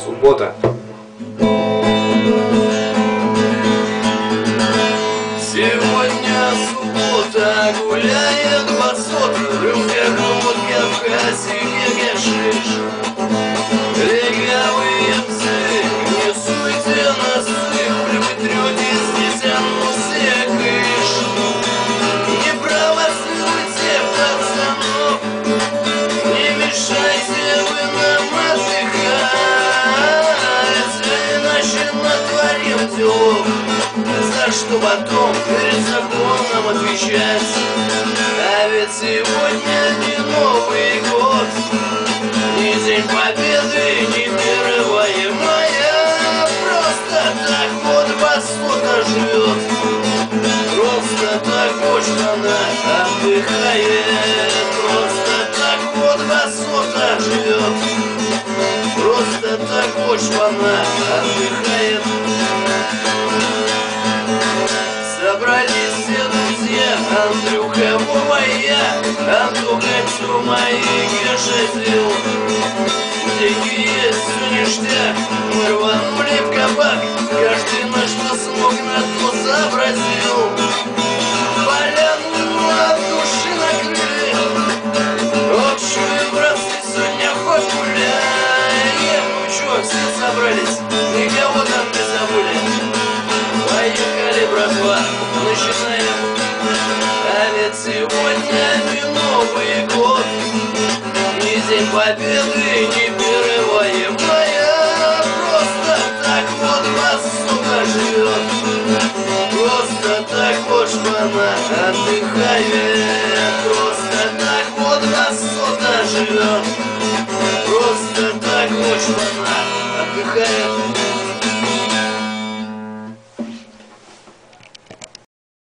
суббота. Сегодня суббота, гуляет басота, в рюмках водки, в кассике шиш. Легавые псы, не суйте носы, притрете здесь, а ну все кыш. Не провоцируйте пацанов, не мешайте вы нам отдыхать, иначе натворим делов, за что потом перед законом отвечать. А ведь сегодня не Новый год, ни День Победы, ни 1 мая. Просто так вот басота живет, просто так вот она отдыхает. Просто так вот басота живет, просто так вот она отдыхает. Собрались все друзья, Андрюха, Вова и я, Антоха, Тёма и Геша сделал. Деньги есть, все ништяк, мы рванули в кабак, каждый на что смог, на то сообразил. Поляну от души накрыли, общую, братцы, сегодня хоть гуляй. Ну чё, все собрались, никого там не забыли. Поехали, братва, начинаем. А ведь сегодня не Новый год, ни День Победы, ни 1 мая. Просто так вот басота живет, просто так вот она отдыхает. Просто так вот басота живет, просто так вот она отдыхает.